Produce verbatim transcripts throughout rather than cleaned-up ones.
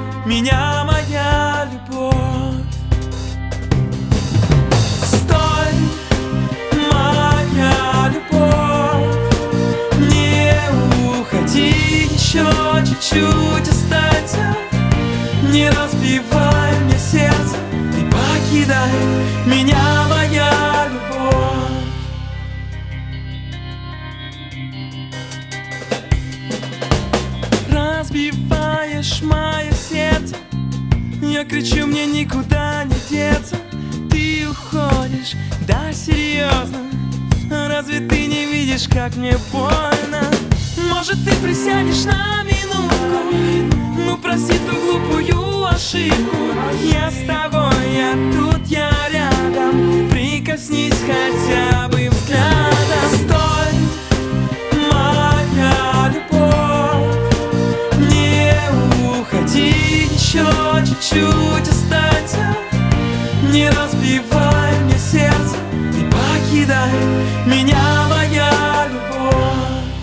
меня, моя любовь. Стой, моя любовь, не уходи, еще чуть-чуть останься. Не разбивай мне сердце и покидай меня, моя любовь. Разбиваешь мое сердце, я кричу, мне никуда не деться. Ты уходишь, да серьезно? Разве ты не видишь, как мне больно? Может, ты присядешь на минутку? Ну, прости ту глупую ошибку. Я с тобой, я тут, я рядом. Прикоснись хотя бы взглядом. Стой, моя любовь, не уходи, еще чуть-чуть останься. Не разбивай мне сердце и покидай меня, моя любовь.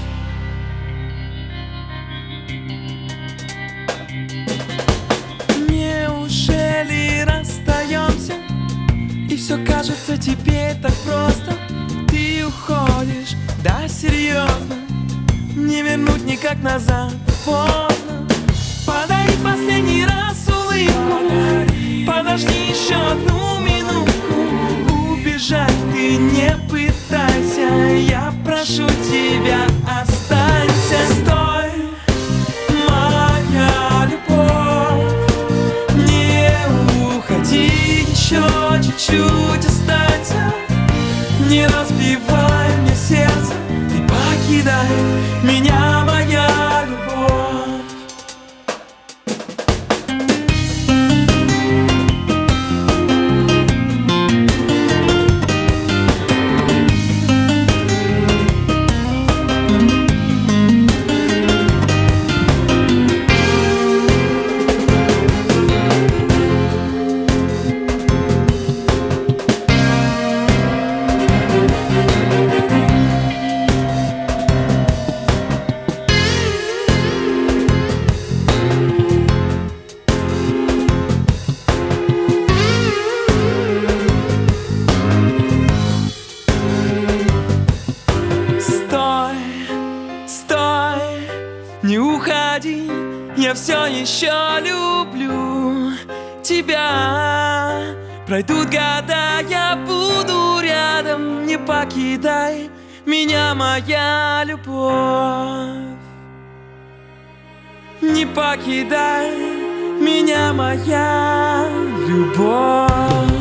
Неужели расстаемся, и все кажется теперь так просто? Ты уходишь, да серьезно? Не вернуть никак назад, поздно. Подари последний раз улыбку, подожди еще одну минутку. Убежать ты не пытайся, я прошу тебя, останься. Стой, моя любовь, не уходи, еще чуть-чуть останься. Не разбивай мне сердце и покидай меня, моя любовь. Не уходи, я все еще люблю тебя. Пройдут года, я буду рядом. Не покидай меня, моя любовь. Не покидай меня, моя любовь.